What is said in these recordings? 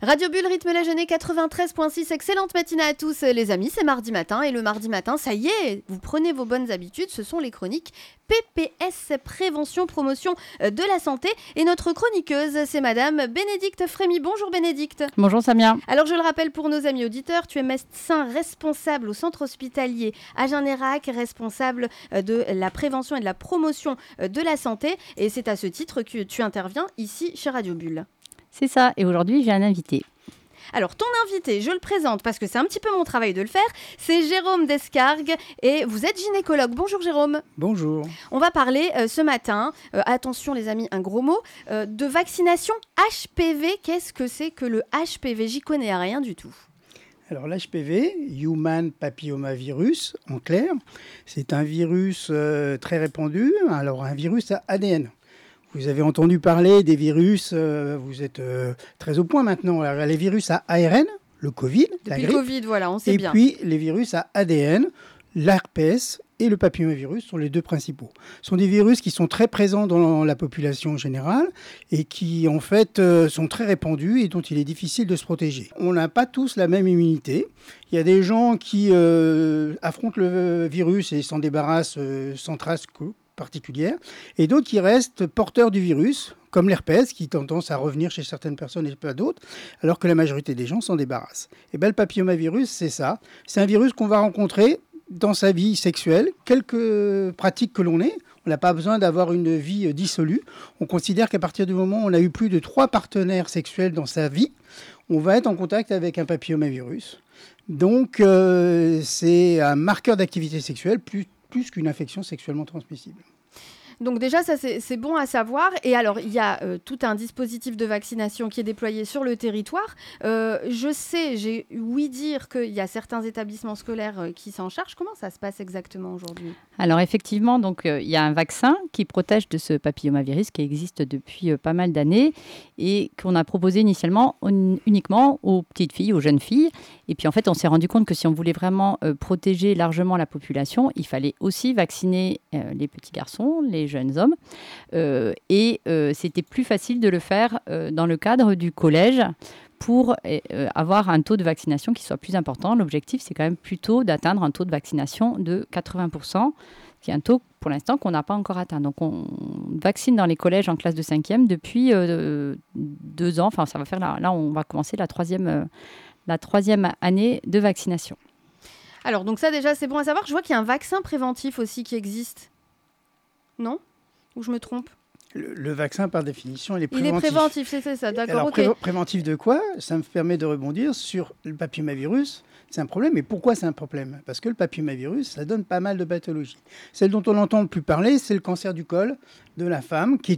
Radio Bulle rythme la journée 93.6. Excellente matinée à tous les amis, c'est mardi matin et le mardi matin, ça y est, vous prenez vos bonnes habitudes, ce sont les chroniques PPS, Prévention, Promotion de la Santé. Et notre chroniqueuse, c'est Madame Bénédicte Frémy. Bonjour Bénédicte. Bonjour Samia. Alors je le rappelle pour nos amis auditeurs, tu es médecin responsable au centre hospitalier Agen-Nérac, responsable de la prévention et de la promotion de la santé. Et c'est à ce titre que tu interviens ici chez Radio Bulle. C'est ça, et aujourd'hui j'ai un invité. Alors ton invité, je le présente parce que c'est un petit peu mon travail de le faire, c'est Jérôme Descargues et vous êtes gynécologue. Bonjour Jérôme. Bonjour. On va parler ce matin, attention les amis, un gros mot, de vaccination HPV. Qu'est-ce que c'est que le HPV? J'y connais rien du tout. Alors l'HPV, Human Papillomavirus, en clair, c'est un virus très répandu, alors un virus à ADN. Vous avez entendu parler des virus, vous êtes très au point maintenant. Alors, les virus à ARN, le Covid, la grippe. Depuis le Covid, voilà, on sait bien. Et puis les virus à ADN, l'herpès et le papillomavirus sont les deux principaux. Ce sont des virus qui sont très présents dans la population générale et qui en fait sont très répandus et dont il est difficile de se protéger. On n'a pas tous la même immunité. Il y a des gens qui affrontent le virus et s'en débarrassent sans trace particulière, et d'autres qui restent porteurs du virus, comme l'herpès, qui tendance à revenir chez certaines personnes et pas d'autres, alors que la majorité des gens s'en débarrassent. Et bien le papillomavirus, c'est ça. C'est un virus qu'on va rencontrer dans sa vie sexuelle, quelque pratique que l'on ait. On n'a pas besoin d'avoir une vie dissolue. On considère qu'à partir du moment où on a eu plus de 3 partenaires sexuels dans sa vie, on va être en contact avec un papillomavirus. Donc c'est un marqueur d'activité sexuelle plus qu'une infection sexuellement transmissible. Donc déjà, ça c'est bon à savoir. Et alors, il y a tout un dispositif de vaccination qui est déployé sur le territoire. J'ai ouï dire qu'il y a certains établissements scolaires qui s'en chargent. Comment ça se passe exactement aujourd'hui ? Alors effectivement, donc il y a un vaccin qui protège de ce papillomavirus qui existe depuis pas mal d'années et qu'on a proposé initialement uniquement aux petites filles, aux jeunes filles. Et puis en fait, on s'est rendu compte que si on voulait vraiment protéger largement la population, il fallait aussi vacciner les petits garçons, les jeunes hommes. C'était plus facile de le faire dans le cadre du collège pour avoir un taux de vaccination qui soit plus important. L'objectif, c'est quand même plutôt d'atteindre un taux de vaccination de 80%, qui est un taux, pour l'instant, qu'on n'a pas encore atteint. Donc, on vaccine dans les collèges en classe de 5e depuis 2 ans. Enfin, ça va faire là, on va commencer la troisième année de vaccination. Alors, donc ça, déjà, c'est bon à savoir. Je vois qu'il y a un vaccin préventif aussi qui existe. Non ? Ou je me trompe ? Le vaccin, par définition, il est préventif. Il est préventif, c'est ça, d'accord. Alors, okay. Préventif de quoi ? Ça me permet de rebondir sur le papillomavirus. C'est un problème. Et pourquoi c'est un problème ? Parce que le papillomavirus, ça donne pas mal de pathologies. Celle dont on entend le plus parler, c'est le cancer du col de la femme, qui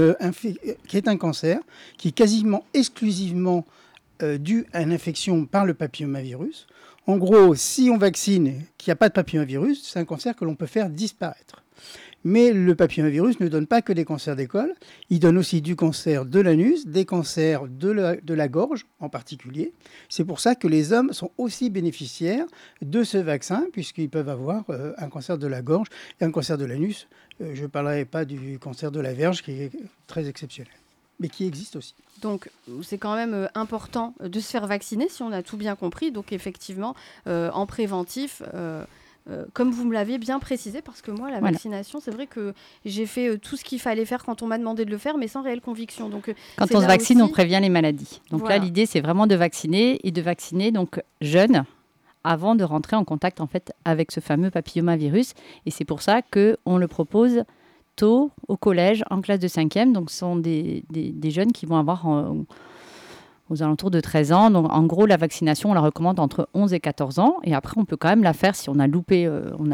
est un cancer qui est quasiment exclusivement dû à une infection par le papillomavirus. En gros, si on vaccine qu'il n'y a pas de papillomavirus, c'est un cancer que l'on peut faire disparaître. Mais le papillomavirus ne donne pas que des cancers des cols, il donne aussi du cancer de l'anus, des cancers de la gorge en particulier. C'est pour ça que les hommes sont aussi bénéficiaires de ce vaccin, puisqu'ils peuvent avoir un cancer de la gorge et un cancer de l'anus. Je ne parlerai pas du cancer de la verge qui est très exceptionnel, mais qui existe aussi. Donc, c'est quand même important de se faire vacciner, si on a tout bien compris. Donc, effectivement, en préventif... comme vous me l'avez bien précisé, parce que moi, la vaccination, c'est vrai que j'ai fait tout ce qu'il fallait faire quand on m'a demandé de le faire, mais sans réelle conviction. Donc, quand on se vaccine, on prévient les maladies. Donc voilà. Là, l'idée, c'est vraiment de vacciner et de vacciner donc jeunes avant de rentrer en contact en fait avec ce fameux papillomavirus. Et c'est pour ça qu'on le propose tôt au collège, en classe de 5e. Donc, ce sont des jeunes qui vont avoir... aux alentours de 13 ans. Donc, en gros, la vaccination, on la recommande entre 11 et 14 ans. Et après, on peut quand même la faire si on a loupé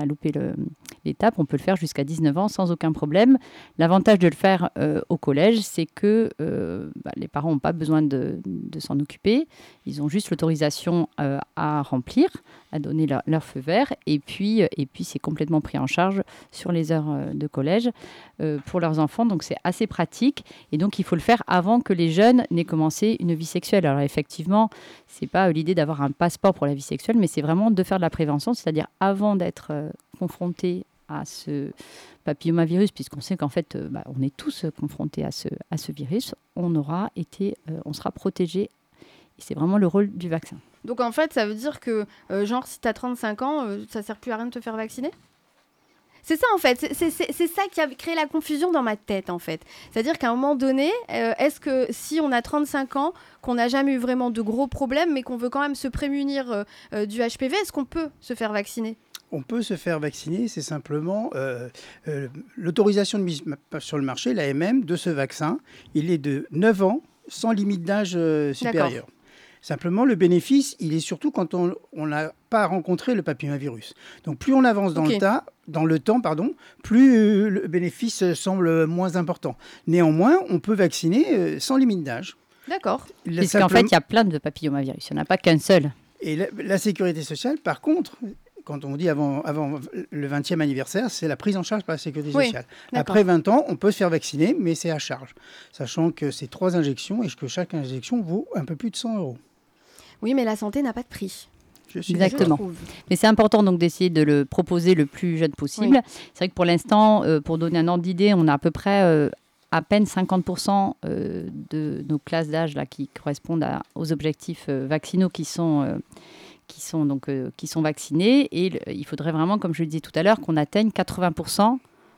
l'étape. On peut le faire jusqu'à 19 ans sans aucun problème. L'avantage de le faire au collège, c'est que les parents n'ont pas besoin de s'en occuper. Ils ont juste l'autorisation à remplir, à donner leur feu vert. Et puis, c'est complètement pris en charge sur les heures de collège pour leurs enfants. Donc, c'est assez pratique. Et donc, il faut le faire avant que les jeunes n'aient commencé une vie sexuelle. Alors effectivement, c'est pas l'idée d'avoir un passeport pour la vie sexuelle, mais c'est vraiment de faire de la prévention, c'est-à-dire avant d'être confronté à ce papillomavirus, puisqu'on sait qu'en fait, on est tous confrontés à ce virus, on sera protégé Et c'est vraiment le rôle du vaccin. Donc en fait, ça veut dire que, genre, si tu as 35 ans, ça ne sert plus à rien de te faire vacciner ? C'est ça en fait, c'est ça qui a créé la confusion dans ma tête en fait. C'est-à-dire qu'à un moment donné, est-ce que si on a 35 ans, qu'on n'a jamais eu vraiment de gros problèmes, mais qu'on veut quand même se prémunir du HPV, est-ce qu'on peut se faire vacciner ? On peut se faire vacciner, c'est simplement l'autorisation de mise sur le marché, l'AMM, de ce vaccin. Il est de 9 ans, sans limite d'âge supérieur. D'accord. Simplement, le bénéfice, il est surtout quand on n'a pas rencontré le papillomavirus. Donc, plus on avance dans le temps, plus le bénéfice semble moins important. Néanmoins, on peut vacciner sans limite d'âge. D'accord. Puisqu'en fait, il y a plein de papillomavirus. Il n'y en a pas qu'un seul. Et la sécurité sociale, par contre, quand on dit avant le 20e anniversaire, c'est la prise en charge par la sécurité sociale. Après 20 ans, on peut se faire vacciner, mais c'est à charge. Sachant que c'est 3 injections et que chaque injection vaut un peu plus de 100 €. Oui, mais la santé n'a pas de prix. Exactement. Mais c'est important donc d'essayer de le proposer le plus jeune possible. Oui. C'est vrai que pour l'instant, pour donner un ordre d'idée, on a à peu près à peine 50% de nos classes d'âge là, qui correspondent aux objectifs vaccinaux qui sont vaccinés. Et il faudrait vraiment, comme je le disais tout à l'heure, qu'on atteigne 80%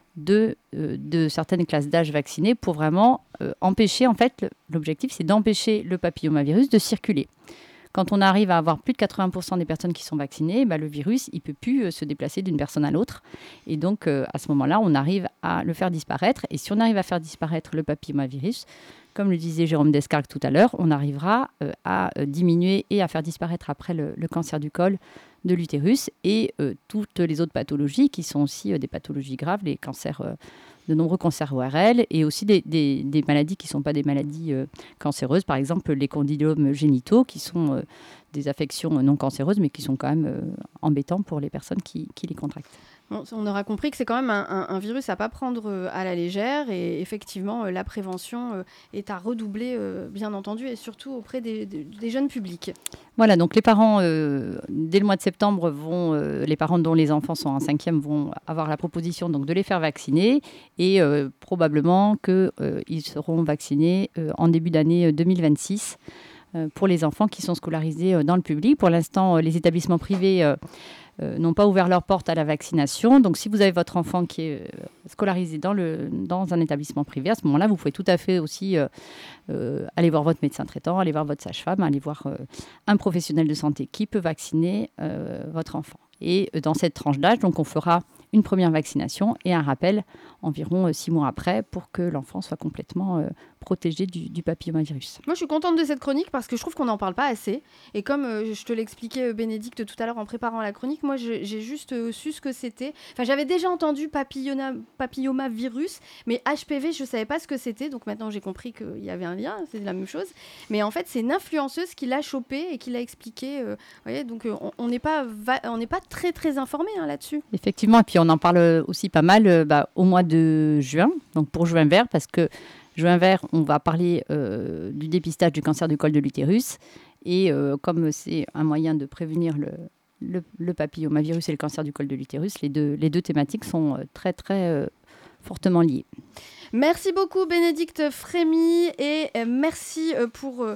de certaines classes d'âge vaccinées pour vraiment empêcher, en fait, l'objectif c'est d'empêcher le papillomavirus de circuler. Quand on arrive à avoir plus de 80% des personnes qui sont vaccinées, le virus, il ne peut plus se déplacer d'une personne à l'autre. Et donc, à ce moment-là, on arrive à le faire disparaître. Et si on arrive à faire disparaître le papillomavirus, comme le disait Jérôme Descargues tout à l'heure, on arrivera à diminuer et à faire disparaître après le cancer du col de l'utérus et toutes les autres pathologies qui sont aussi des pathologies graves, les cancers, de nombreux cancers ORL et aussi des maladies qui ne sont pas des maladies cancéreuses, par exemple les condylomes génitaux qui sont des affections non cancéreuses mais qui sont quand même embêtants pour les personnes qui les contractent. Bon, on aura compris que c'est quand même un virus à ne pas prendre à la légère et effectivement la prévention est à redoubler bien entendu et surtout auprès des jeunes publics. Voilà, donc les parents, dès le mois de septembre, les parents dont les enfants sont en 5e vont avoir la proposition donc, de les faire vacciner et probablement qu'ils seront vaccinés en début d'année 2026 pour les enfants qui sont scolarisés dans le public. Pour l'instant, les établissements privés n'ont pas ouvert leurs portes à la vaccination. Donc, si vous avez votre enfant qui est scolarisé dans un établissement privé, à ce moment-là, vous pouvez tout à fait aussi aller voir votre médecin traitant, aller voir votre sage-femme, aller voir un professionnel de santé qui peut vacciner votre enfant. Et dans cette tranche d'âge, donc, on fera une première vaccination et un rappel environ 6 mois après pour que l'enfant soit complètement protégé du papillomavirus. Moi, je suis contente de cette chronique parce que je trouve qu'on n'en parle pas assez. Et comme je te l'expliquais, Bénédicte, tout à l'heure en préparant la chronique, moi, j'ai juste su ce que c'était. Enfin, j'avais déjà entendu papillomavirus, mais HPV, je ne savais pas ce que c'était. Donc maintenant, j'ai compris qu'il y avait un lien, c'est la même chose. Mais en fait, c'est une influenceuse qui l'a chopé et qui l'a expliqué. Vous voyez, donc on n'est pas très, très informé là-dessus. Effectivement, et puis on en parle aussi pas mal au mois de juin, donc pour Juin vert, parce que Juin vert, on va parler du dépistage du cancer du col de l'utérus. Et comme c'est un moyen de prévenir le papillomavirus et le cancer du col de l'utérus, les deux thématiques sont très, très fortement liées. Merci beaucoup Bénédicte Frémy et merci pour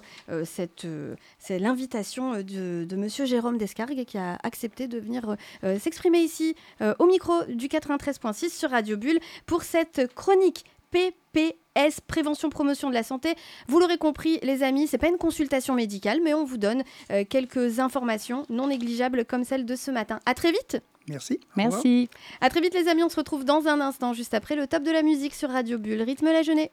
l'invitation de Monsieur Jérôme Descargues qui a accepté de venir s'exprimer ici au micro du 93.6 sur Radio Bulle pour cette chronique PPS, prévention promotion de la santé. Vous l'aurez compris les amis, c'est pas une consultation médicale mais on vous donne quelques informations non négligeables comme celle de ce matin. À très vite. Merci. Merci. À très vite les amis, on se retrouve dans un instant juste après le top de la musique sur Radio Bulle. Rythme la journée.